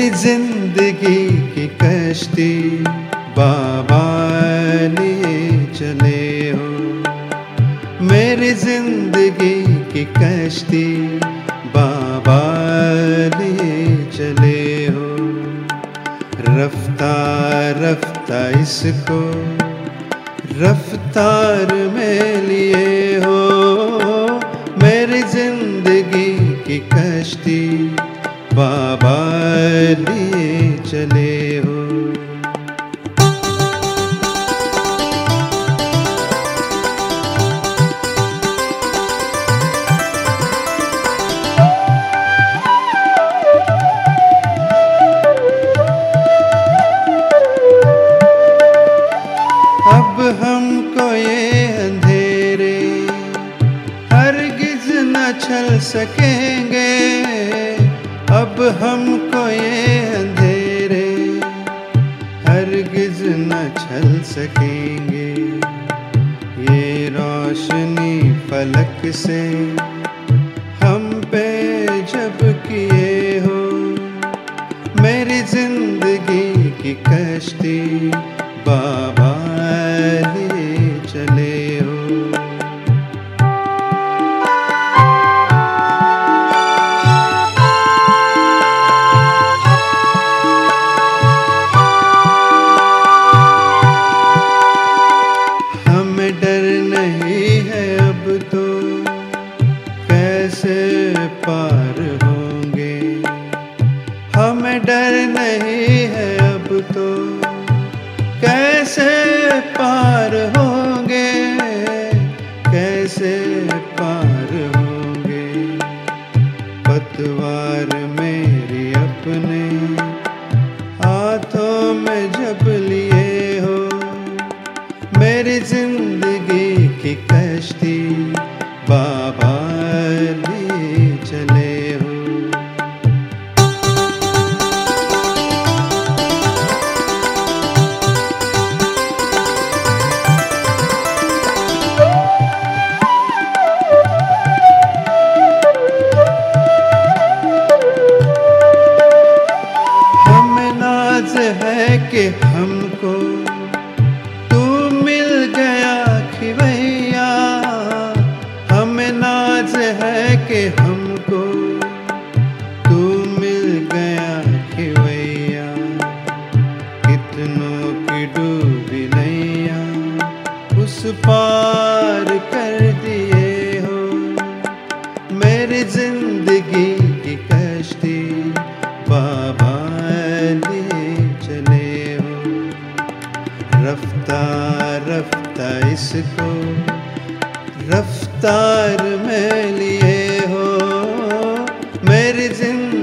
जिंदगी की कश्ती बाबा लिए चले हो, मेरी जिंदगी की कश्ती बाबा लिए चले हो। रफ्तार रफ्तार इसको रफ्तार में लिए हो, मेरी जिंदगी की कश्ती बाबा लिए चले हो। अब हमको ये अंधेरे हरगिज न छल सकेंगे, अब हमको ये अंधेरे हरगिज न छल सकेंगे। ये रोशनी फलक से हम पे जब किए हो, मेरी जिंदगी की कश्ती बाबा लिए चले हो। हमें डर नहीं है अब तो कैसे पार होंगे, हमें डर नहीं है अब तो कैसे पार होंगे, कैसे पार होंगे। पतवार मेरी अपने हाथों में जब लिए हो, मेरी जिंदगी की कश्ती बाबा लिए चले हो। है कि हमको तू मिल गया खिवैया, हमें नाज है कि हमको तू मिल गया खिवैया। कितनों की डूबी नैया उस पार कर दिए हो, मेरी जिंदगी की कश्ती बाबा लिए चले हो। रफ्तार रफ्तार इसको रफ्तार में लिए हो, मेरी जिंदगी